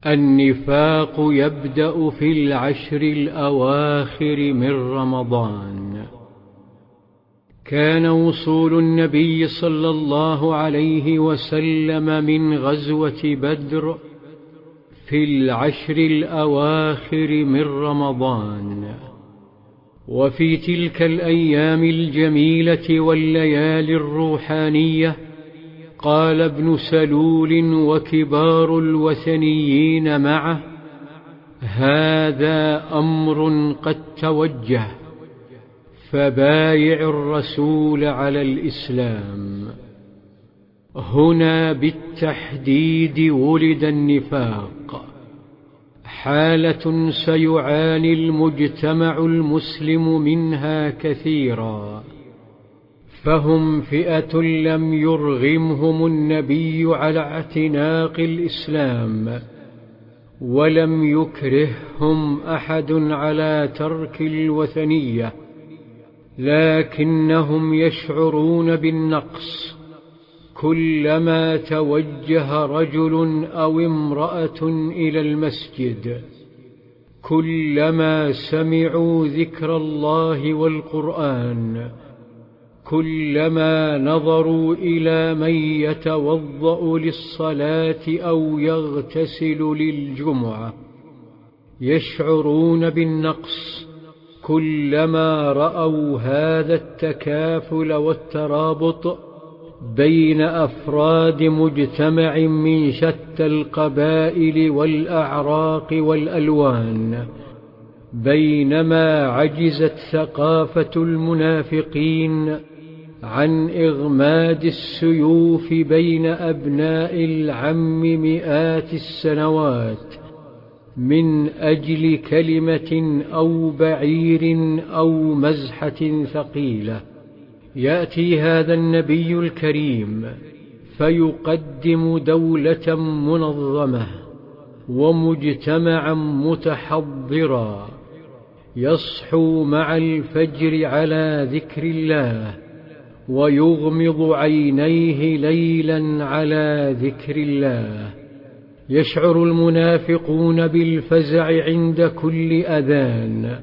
النفاق يبدأ في العشر الأواخر من رمضان. كان وصول النبي صلى الله عليه وسلم من غزوة بدر في العشر الأواخر من رمضان، وفي تلك الأيام الجميلة والليالي الروحانية قال ابن سلول وكبار الوثنيين معه: هذا أمر قد توجه، فبايع الرسول على الإسلام. هنا بالتحديد ولد النفاق، حالة سيعاني المجتمع المسلم منها كثيرا، فهم فئة لم يرغمهم النبي على اعتناق الإسلام، ولم يكرههم أحد على ترك الوثنية، لكنهم يشعرون بالنقص كلما توجه رجل أو امرأة إلى المسجد، كلما سمعوا ذكر الله والقرآن، كلما نظروا إلى من يتوضأ للصلاة أو يغتسل للجمعة، يشعرون بالنقص كلما رأوا هذا التكافل والترابط بين أفراد مجتمع من شتى القبائل والأعراق والألوان، بينما عجزت ثقافة المنافقين عن إغماد السيوف بين أبناء العم مئات السنوات من أجل كلمة أو بعير أو مزحة ثقيلة. يأتي هذا النبي الكريم فيقدم دولة منظمة ومجتمعا متحضرا، يصحو مع الفجر على ذكر الله، ويغمض عينيه ليلا على ذكر الله. يشعر المنافقون بالفزع عند كل أذان،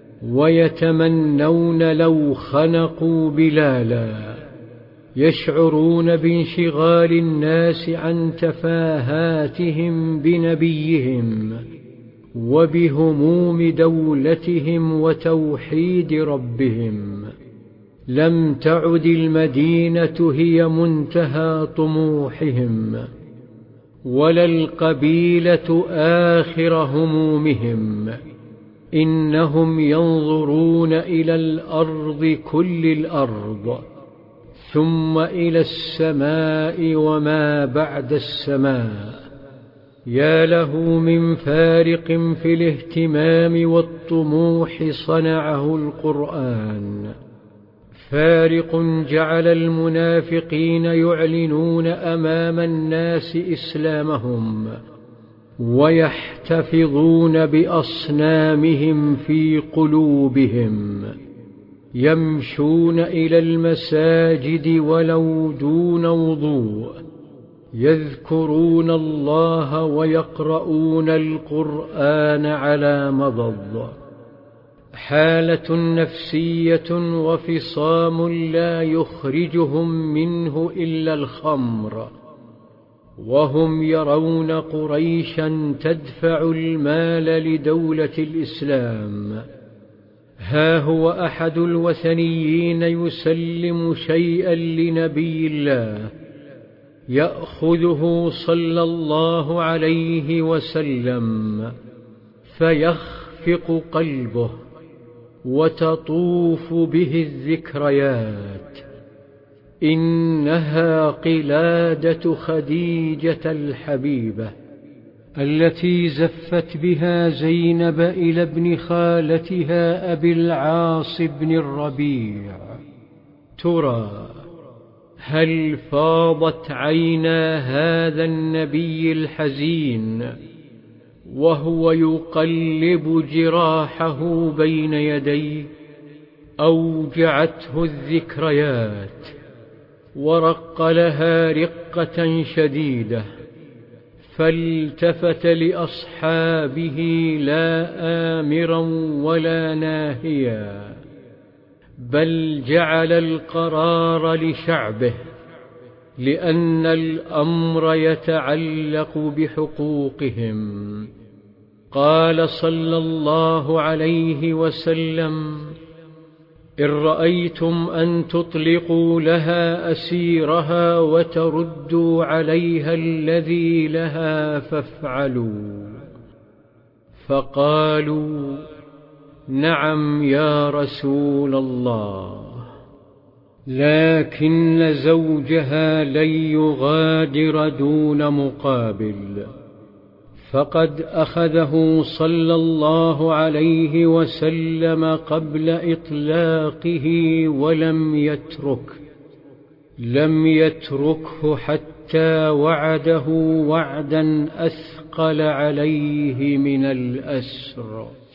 ويتمنون لو خنقوا بلالا. يشعرون بانشغال الناس عن تفاهاتهم بنبيهم وبهموم دولتهم وتوحيد ربهم. لم تعد المدينة هي منتهى طموحهم، ولا القبيلة آخر همومهم، إنهم ينظرون إلى الأرض كل الأرض، ثم إلى السماء وما بعد السماء. يا له من فارق في الاهتمام والطموح صنعه القرآن، فارق جعل المنافقين يعلنون أمام الناس إسلامهم، ويحتفظون بأصنامهم في قلوبهم، يمشون إلى المساجد ولو دون وضوء، يذكرون الله ويقرؤون القرآن على مضض. حالة نفسية وفصام لا يخرجهم منه إلا الخمر، وهم يرون قريشا تدفع المال لدولة الإسلام. ها هو أحد الوثنيين يسلم شيئا لنبي الله، يأخذه صلى الله عليه وسلم، فيخفق قلبه وتطوف به الذكريات. إنها قلادة خديجة الحبيبة التي زفت بها زينب إلى ابن خالتها أبي العاص بن الربيع. ترى هل فاضت عينا هذا النبي الحزين وهو يقلب جراحه بين يديه؟ أوجعته الذكريات ورق لها رقة شديدة، فالتفت لأصحابه لا آمرا ولا ناهيا، بل جعل القرار لشعبه، لأن الأمر يتعلق بحقوقهم. قال صلى الله عليه وسلم: إن رأيتم أن تطلقوا لها أسيرها وتردوا عليها الذي لها فافعلوا. فقالوا: نعم يا رسول الله، لكن زوجها لن يغادر دون مقابل، فقد أخذه صلى الله عليه وسلم قبل إطلاقه لم يتركه حتى وعده وعدا أثقل عليه من الأسر.